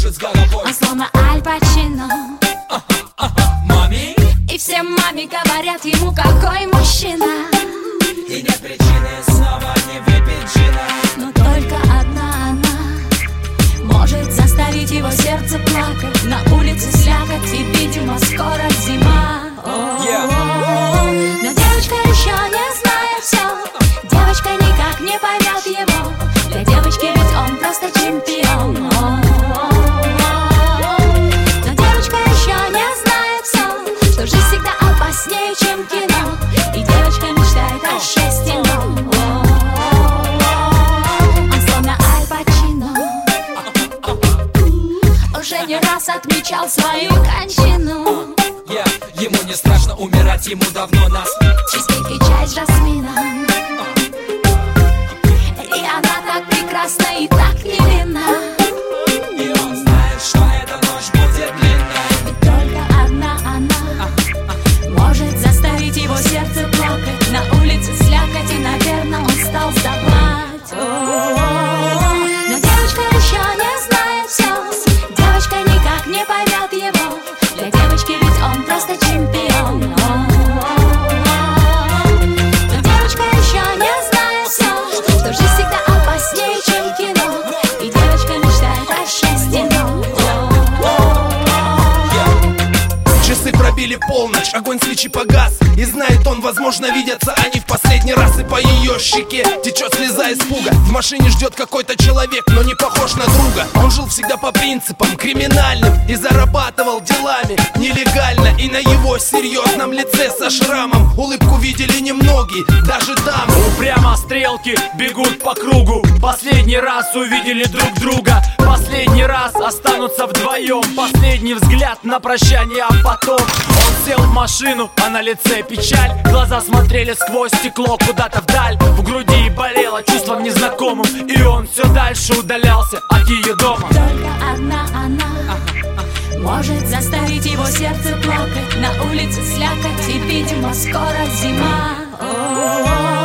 кружит с головой. Он словно Аль Пачино. Мами, и все маме говорят ему, какой мужчина. и нет причины снова не выпить джина. Но только одна она может заставить его сердце плакать. На улице слякоть и, видимо, скоро зима. Но девочка еще не знает все. Девочка никак не поймет его. Для девочки ведь он просто чемпион. Но девочка еще не знает все, что жизнь всегда опаснее, чем кино. И девочка мечтает о счастье, но он словно Аль Пачино. Уже не раз отмечал свою кончину. Ему не страшно умирать, ему давно нас. Чизкейк и чай с жасмином. И она так прекрасна и так невинна. И он знает, что эта ночь будет длинная. Ведь только одна она может заставить его сердце плакать. На улице слякоть и, наверное, он стал сдавать. Но девочка еще не знает все. Девочка никак не поймет его. Для девочки ведь он просто чемпион. Но девочка еще не знает все, что жизнь всегда опаснее, чем кино. И девочка мечтает о счастье, но Часы пробили полночь, огонь свечи погас. И знает он, возможно, видятся они в последний раз. И по ее щеке течет слеза испуга. В машине ждет какой-то человек, но не похож на друга. Он жил всегда по принципам криминальным и зарабатывал делами нелегально. И на его серьезном лице со шрамом улыбку видели немногие, даже дамы. Упрямо стрелки бегут по кругу. Последний раз увидели друг друга. Последний раз останутся вдвоем. Последний взгляд на прощание, а потом он сел в машину, а на лице печаль. Глаза смотрели сквозь стекло куда-то вдаль. В груди болело чувством незнакомым. И он все дальше удалялся от ее дома. только одна она может заставить его сердце плакать. На улице слякоть и, видимо, скоро зима.